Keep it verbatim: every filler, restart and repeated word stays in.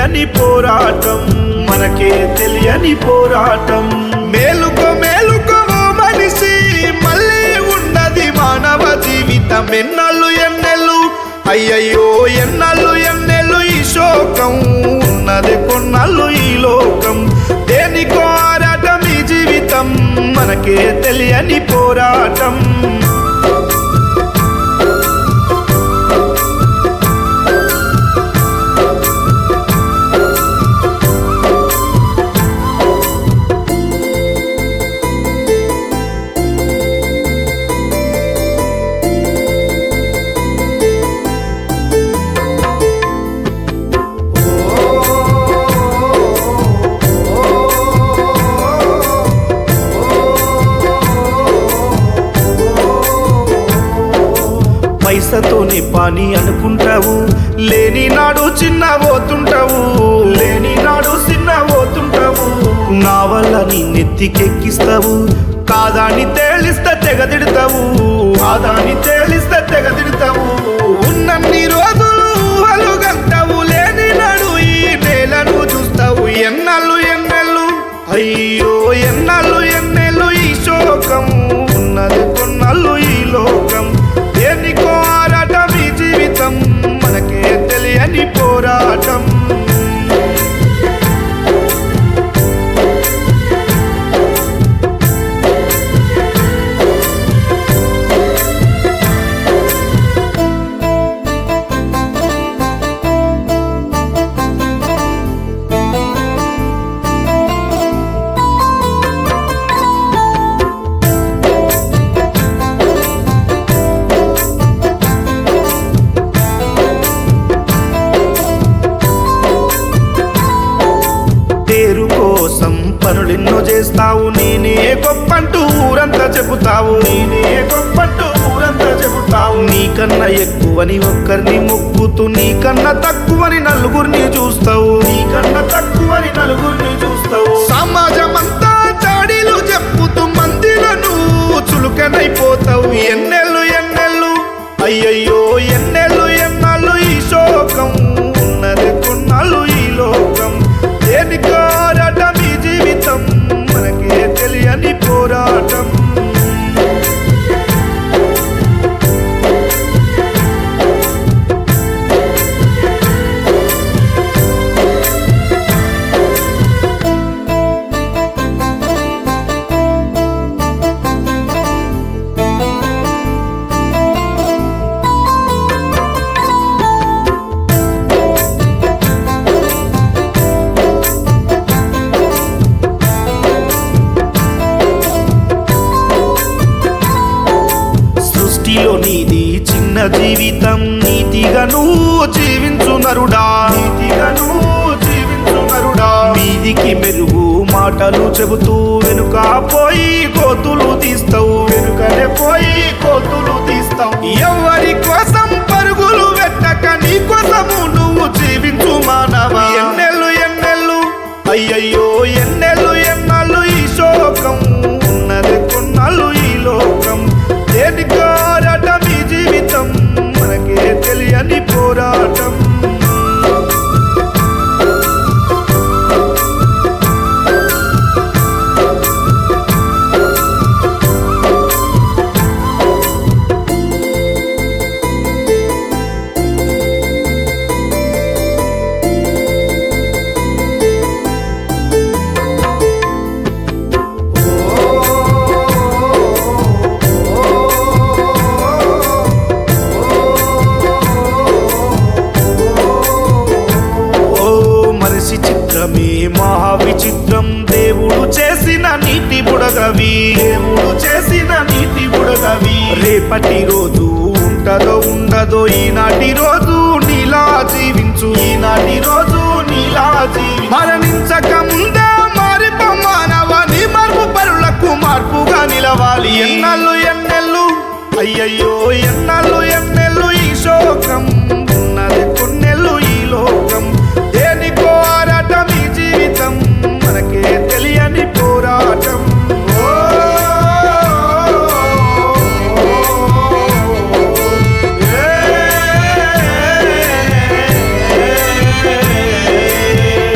తెలియని పోరాటం, మనకే తెలియని పోరాటం. మేలుకో మేలుకో ఓ మనిషి, మళ్ళీ ఉన్నది మానవ జీవితం. ఎన్నళ్ళు ఎన్నెళ్ళు అయ్యయ్యో, ఎన్నళ్ళు ఎన్నెళ్ళు ఈ శోకం, ఉన్నది కొన్నళ్ళు ఈ లోకం. దేనికో ఆరాటం ఈ జీవితం, మనకే తెలియని పోరాటం. పైసతోనే పని అనుకుంటావు, లేని నాడు చిన్న పోతుంటావు, లేని నాడు చిన్న పోతుంటావు. నా వల్ల నీ నెత్తికెక్కిస్తావు, కాదాని తేలిస్తే తెగదిడతావు, కాదాని తేలిస్తే తెగదిడతావు. ఉన్నన్ని రోజులు ఊహలుగంటావు, లేని నాడు ఈ నేలను చూస్తావు. ఎన్నళ్ళు ఎన్నెళ్ళు అయ్యో, ఎన్నళ్ళు ఎన్నెళ్ళు ఈ శోకం, ఉన్నది కొన్నళ్ళు ఈ లోకం. దేనికో ఆరాటం ఈ జీవితం, మనకే తెలియని పోరాటం. పేరు కోసం పనులెన్నో చేస్తావు, నేనే గొప్పంటూ ఊరంతా చెబుతావు, నేనే గొప్పంటూ ఊరంతా చెబుతావు. నీకన్నా ఎక్కువని ఒక్కరిని మొక్కుతూ, నీకన్నా తక్కువని నలుగురిని చూస్తావు, నీకన్నా తక్కువని నలుగురిని చూస్తావు. సమాజం అంతా చాడీలు చెప్పుతూ మందిలను చులుకనైపోతావు. ఎన్నెళ్ళు ఎన్నెళ్ళు అయ్యయ్యో, ఎన్నెళ్ళు ఎన్నాళ్ళు ఈ శోకం, ఉన్నది కొన్నాళ్ళు ఈ లోకం. దేనికో ఆరాటం ఈ జీవితం, మనకే తెలియని పోరాటం. సృష్టిలో నీది చిన్న జీవితం, నీతిగా నువ్వు జీవించు నరుడా, నీతిగా నువ్వు జీవించు నరుడా. మీదికి మెరుగు మాటలు చెబుతూ వెనుక పోయి కోతులు తీస్తావు, వెనుకనే పోయి కోతులు తీస్తావు. ఎవరి కోసం పరుగులు పెట్టక నీ కోసము నువ్వు జీవించు మానవ. ఎన్నెళ్ళు ఎన్నెళ్ళు అయ్యయ్యో, ఎన్నెళ్ళు ఎన్నాళ్ళు ఈ శోకం, ఉన్నది కొన్నాళ్ళు ఈ లోకం. దేనికో ఆరాటం ఈ జీవితం, మనకే తెలియని పోరాటం. చిత్రమే మహా విచిత్రం, దేవుడు చేసిన నీతి బుడగవి, దేవుడు చేసిన నీతి బుడగవి. రేపటి రోజు ఉంటదో ఉండదో, ఈనాటి రోజు నీలా జీవించు, ఈనాటి రోజు నీలా జీవి. మరణించక ముందే మారిపో మానవ, నీ మార్పు పరులకు మార్పుగా నిలవాలి. ఎన్నళ్ళు ఎన్నెళ్ళు అయ్యయ్యో, ఎన్నళ్ళు ఎన్నెళ్ళు